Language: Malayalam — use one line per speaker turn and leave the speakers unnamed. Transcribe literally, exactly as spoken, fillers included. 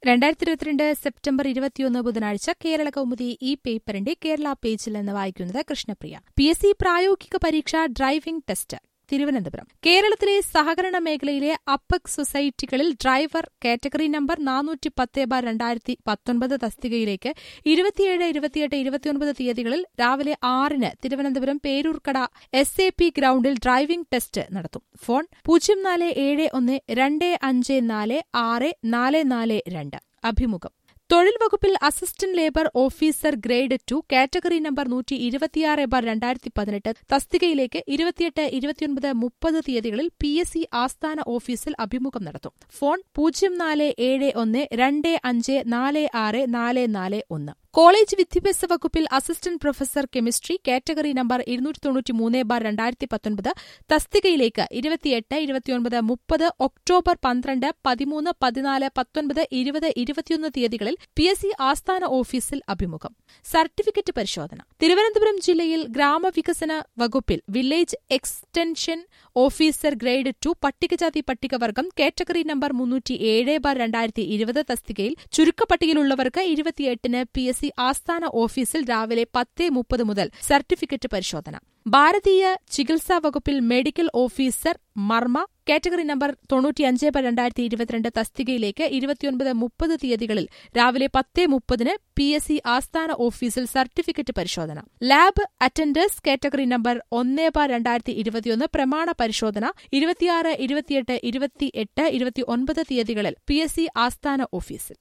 രണ്ടായിരത്തി ഇരുപത്തിരണ്ട് സെപ്റ്റംബർ ഇരുപത്തിയൊന്ന് ബുധനാഴ്ച കേരള കൗമുദി ഈ പേപ്പറിന്റെ കേരള പേജിൽ നിന്ന് വായിക്കുന്നത് കൃഷ്ണപ്രിയ. പി എസ് സി പ്രായോഗിക പരീക്ഷ ഡ്രൈവിംഗ് ടെസ്റ്റ് തിരുവനന്തപുരം. കേരളത്തിലെ സഹകരണ മേഖലയിലെ അപ്പെക്സ് സൊസൈറ്റികളിൽ ഡ്രൈവർ കാറ്റഗറി നമ്പർ നാനൂറ്റി പത്ത് ബാർ രണ്ടായിരത്തി പത്തൊൻപത് തസ്തികയിലേക്ക് ഇരുപത്തിയേഴ് ഇരുപത്തിയെട്ട് ഇരുപത്തിയൊൻപത് തീയതികളിൽ രാവിലെ ആറിന് Thiruvananthapuram Peroorkada S A P ഗ്രൌണ്ടിൽ ഡ്രൈവിംഗ് ടെസ്റ്റ് നടത്തും. ഫോൺ പൂജ്യം നാല് ഏഴ് ഒന്ന് രണ്ട് അഞ്ച് നാല് ആറ് നാല് നാല് രണ്ട്. അഭിമുഖം. തൊഴിൽ വകുപ്പിൽ assistant labour officer grade two category number നൂറ്റി ഇരുപത്തിയാറ് ബാർ രണ്ടായിരത്തി പതിനെട്ട് തസ്തികയിലേക്ക് ഇരുപത്തിയെട്ട് ഇരുപത്തിയൊൻപത് മുപ്പത് തീയതികളിൽ പി എസ് സി ആസ്ഥാന ഓഫീസിൽ അഭിമുഖം നടത്തും. ഫോൺ പൂജ്യം നാല് ഏഴ് ഒന്ന് രണ്ട് അഞ്ച് നാല് ആറ് നാല് നാല് ഒന്ന്. കോളേജ് വിദ്യാഭ്യാസ വകുപ്പിൽ assistant professor chemistry category number ഇരുന്നൂറ്റി തൊണ്ണൂറ്റി മൂന്ന് ബാർ രണ്ടായിരത്തി പത്തൊൻപത് തസ്തികയിലേക്ക് ഇരുപത്തിയെട്ട് ഇരുപത്തിയൊൻപത് മുപ്പത് ഒക്ടോബർ പന്ത്രണ്ട് പതിമൂന്ന് പതിനാല് പത്തൊൻപത് ഇരുപത് ഇരുപത്തിയൊന്ന് തീയതികളിൽ പി എസ് സി ആസ്ഥാന ഓഫീസിൽ അഭിമുഖം. സർട്ടിഫിക്കറ്റ് പരിശോധന. തിരുവനന്തപുരം ജില്ലയിൽ ഗ്രാമവികസന വകുപ്പിൽ village extension officer grade two പട്ടികജാതി പട്ടികവർഗം കാറ്റഗറി നമ്പർ മുന്നൂറ്റി ഏഴ് ബാർ രണ്ടായിരത്തി ഇരുപത് തസ്തികയിൽ ചുരുക്കപ്പട്ടികയിലുള്ളവർക്ക് ഇരുപത്തിയെട്ടിന് പി എസ് സി ആസ്ഥാന ഓഫീസിൽ രാവിലെ പത്ത് മുപ്പത് മുതൽ സർട്ടിഫിക്കറ്റ് പരിശോധന. ഭാരതീയ ചികിത്സാ വകുപ്പിൽ മെഡിക്കൽ ഓഫീസർ മർമ്മ കാറ്റഗറി നമ്പർ തൊണ്ണൂറ്റിയഞ്ച് ബാർ രണ്ടായിരത്തി ഇരുപത്തിരണ്ട് തസ്തികയിലേക്ക് ഇരുപത്തിയൊൻപത് മുപ്പത് തീയതികളിൽ രാവിലെ പത്ത് മുപ്പതിന് പി എസ് സി ആസ്ഥാന ഓഫീസിൽ സർട്ടിഫിക്കറ്റ് പരിശോധന. ലാബ് അറ്റൻഡേഴ്സ് കാറ്റഗറി നമ്പർ ഒന്ന് ബാർ രണ്ടായിരത്തി ഇരുപത്തിയൊന്ന് പ്രമാണ പരിശോധന ഇരുപത്തിയാറ് ഇരുപത്തിയെട്ട് ഇരുപത്തിയെട്ട് ഇരുപത്തിയൊൻപത് തീയതികളിൽ പി എസ് സി ആസ്ഥാന ഓഫീസിൽ.